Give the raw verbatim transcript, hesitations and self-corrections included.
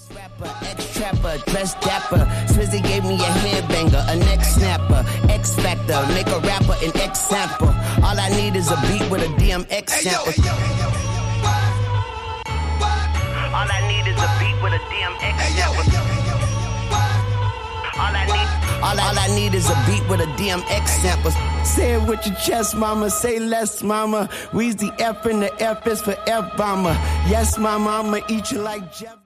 Rapper, ex-trapper, dress dapper. Swizzy gave me a headbanger, a neck snapper. X-Factor, make a rapper an X-sample. All I need is a beat with a D M X sample. All I need is a beat with a D M X sample. All I need, all, all I need is a beat with a D M X sample. Say it with your chest, mama. Say less, mama. We's the F and the F is for F-bomber. Yes, mama, I'ma eat you like Jeff.